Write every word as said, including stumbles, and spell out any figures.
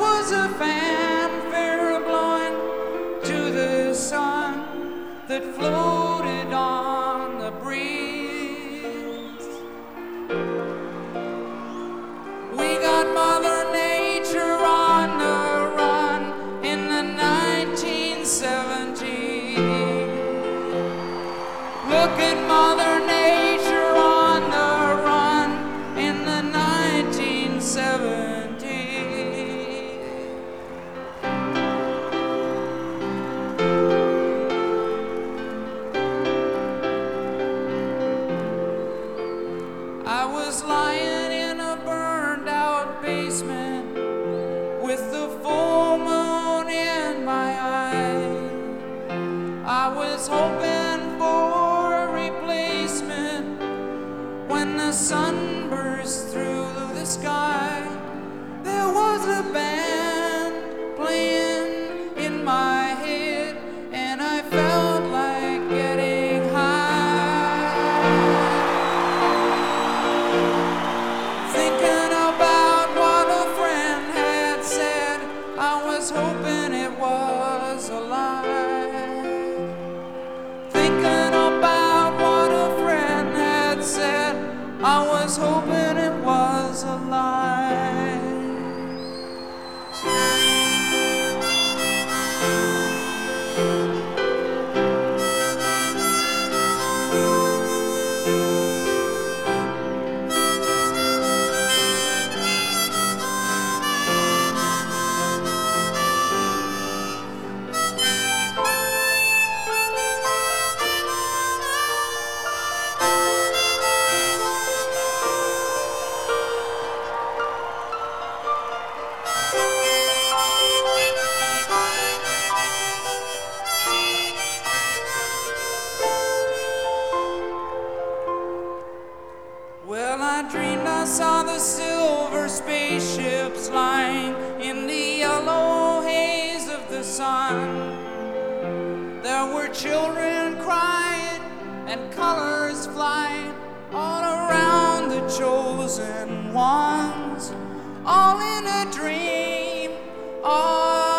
was a fanfare blowing to the sun that floated on the breeze. We got Mother Nature on the run in the nineteen seventies. Look at Mother Nature on the run in the nineteen seventies. I was lying in a burned out basement with the full moon in my eye. I was hoping for a replacement when the sun burst through the sky. There was a band playing in my head, and I felt like getting high. Thinking about what a friend had said, I was hoping it was a lie. Thinking about what a friend had said, I was hoping it was a lie. Well, I dreamed I saw the silver spaceships lying in the yellow haze of the sun. There were children crying and colors flying all around the chosen ones, all in a dream, all